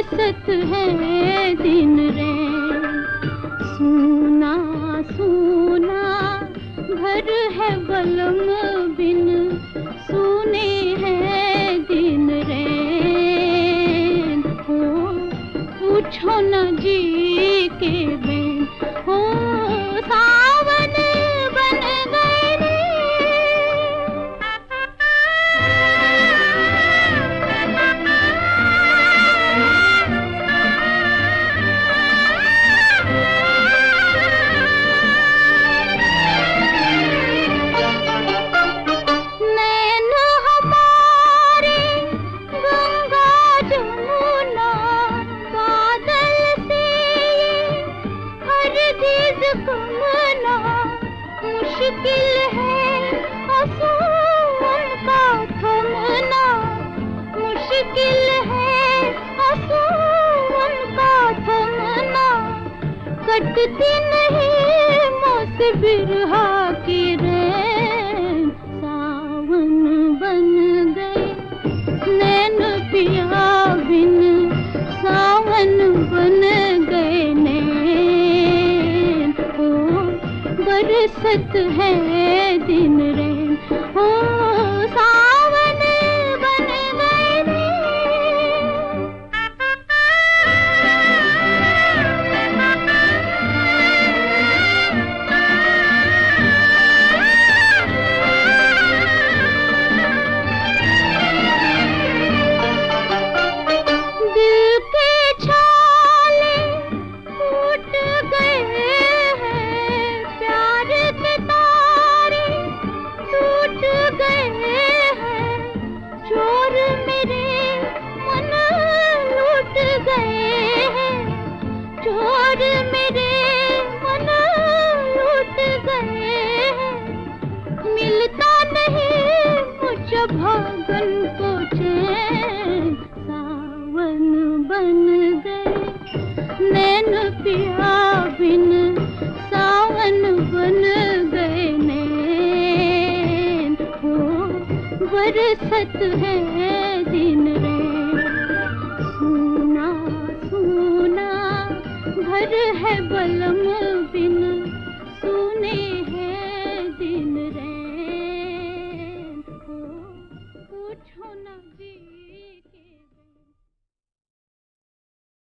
बरसत है दिन रैन। सूना सूना घर है बलम बिन, सूने हैं दिन रैन। हो पूछो न जी के बैन, हो सावन बन गए रे। नैन हमारे गंगा जमुना बादल से हरगिज़ कमना मुश्किल है आंसुओं का थमना। मुश्किल है आंसुओं का थमना। कटती नहीं मौत बिरहा की रैन। सावन बन गए नैन पिया बिन, सावन बन गए नैन। ओ बरसत है दिन रैन, ओ सावन बन गए रे। दिल के छाले टूट गए हैं, प्यार के तारे टूट गए हैं। चोर मेरे मन लूट गए हैं, चोर मेरे मन लूट गए हैं। मिलता नहीं मुझे भागन को चैन। सावन बन गए नैन पिया बिन, सावन बन गए नैन। हो बरसत है दिन रैन। सूना सूना घर है बलम बिन, सूने हैं दिन रैन। हो पूछो न जी।